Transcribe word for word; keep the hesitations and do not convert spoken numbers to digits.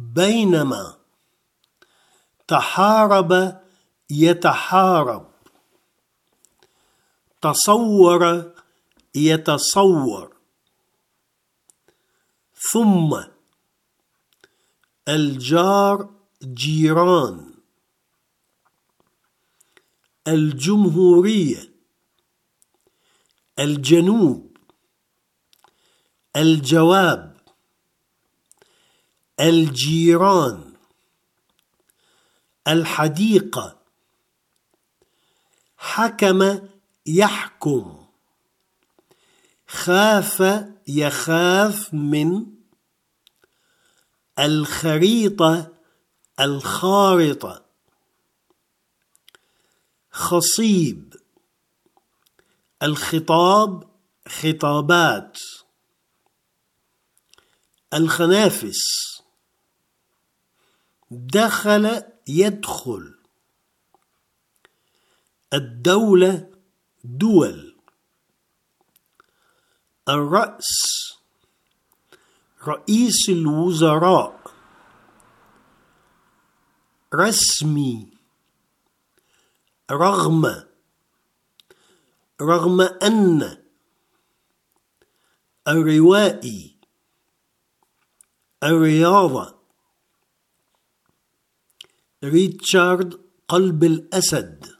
بينما تحارب يتحارب، تصور يتصور. ثم الجار جيران، الجمهورية، الجنوب، الجواب، الجيران، الحديقة، حكم يحكم، خاف يخاف من، الخريطة، الخارطة، خصيب، الخطاب، خطابات، الخنافس، دخل يدخل، الدولة، دول، الرأس، رئيس الوزراء، رسمي، رغم، رغم أن، الروائي، الرياضة، ريتشارد قلب الأسد.